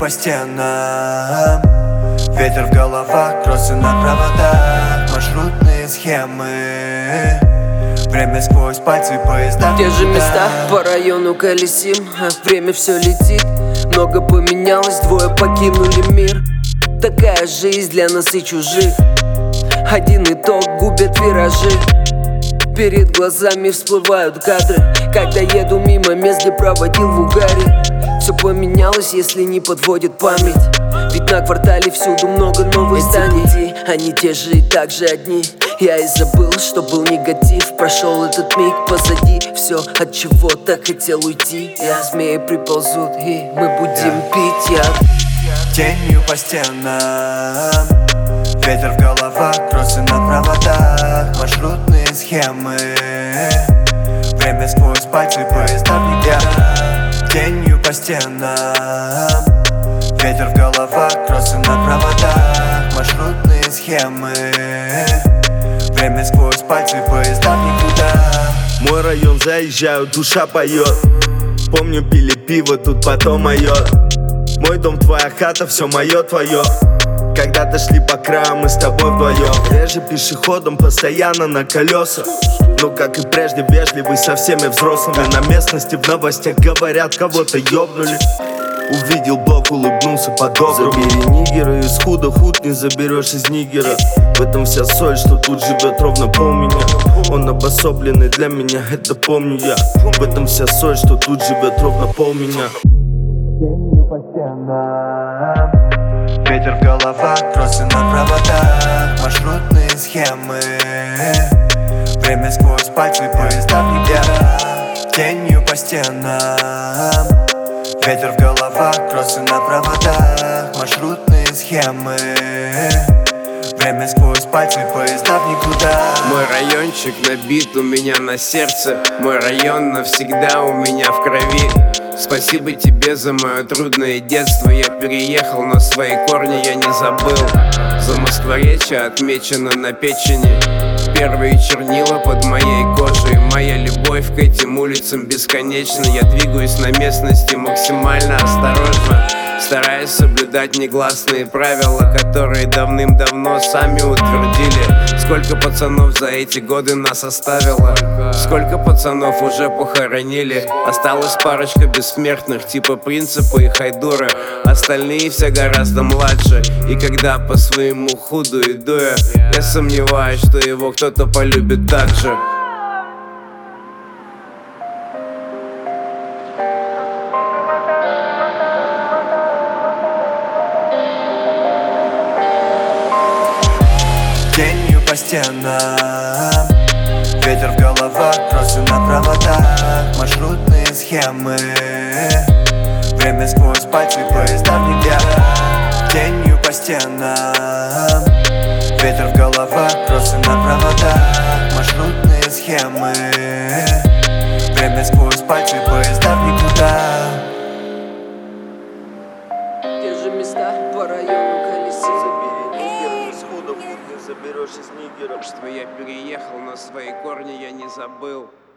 по стенам, ветер в головах, кроссы на проводах, маршрутные схемы, время сквозь пальцы поезда. В тех же местах по району колесим, а время все летит. Много поменялось, двое покинули мир. Такая жизнь для нас и чужих. Один итог губит виражи. Перед глазами всплывают кадры, когда еду мимо мест, где проводил в угаре. Все поменялось, если не подводит память. Ведь на квартале всюду много новых зданий. Эти пути, они те же и так же одни. Я и забыл, что был негатив. Прошел этот миг позади. Все, от чего-то хотел уйти. Змеи приползут, и мы будем пить яд. Тенью по стенам, ветер в головах, кроссы на проводах, маршрутные схемы, время сквозь пальцы поезда в небе. Тенью по стенам, ветер в головах, кроссы на проводах, маршрутные схемы, время сквозь пальцы поезда в никуда. Мой район заезжаю, душа поет. Помню, пили пиво, тут потом мое. Мой дом, твоя хата, все мое, твое. Когда-то шли по краю, мы с тобой вдвоем. Реже пешеходом, постоянно на колесах. Но, как и прежде, вежливый со всеми взрослыми. На местности в новостях говорят, кого-то ёбнули. Увидел блок, улыбнулся по-доброму. Забери нигера, из худа худ не заберешь из нигера. В этом вся соль, что тут живет ровно пол меня. Он обособленный для меня, это помню я. В этом вся соль, что тут живет ровно пол меня. Тенью по стенам, ветер в головах, кроссы на проводах, маршрутные схемы, время сквозь пальцы поезда в небе. Тенью по стенам, ветер в головах, кроссы на проводах, маршрутные схемы, время сквозь пальцы поезда в никуда. Мой райончик набит у меня на сердце. Мой район навсегда у меня в крови. Спасибо тебе за мое трудное детство. Я переехал, но свои корни я не забыл. Замоскворечье отмечено на печени. Первые чернила под моей кожей. Моя любовь к этим улицам бесконечна. Я двигаюсь на местности максимально осторожно, стараясь соблюдать негласные правила, которые давным-давно сами утвердили. Сколько пацанов за эти годы нас оставило, сколько пацанов уже похоронили. Осталась парочка бессмертных, типа Принципа и Хайдура. Остальные все гораздо младше. И когда по своему худу иду я сомневаюсь, что его кто-то полюбит так же. Тенью по стенам, ветер в головах, кроссы на проводах, маршрутные схемы, время сквозь пальцы поезда в небе. Тенью по стенам, ветер в головах, кроссы на проводах, маршрутные схемы, время сквозь пальцы поезда в никуда. В тех же местах по району колесим. Заберешь из нигера. Что я переехал, но свои корни я не забыл.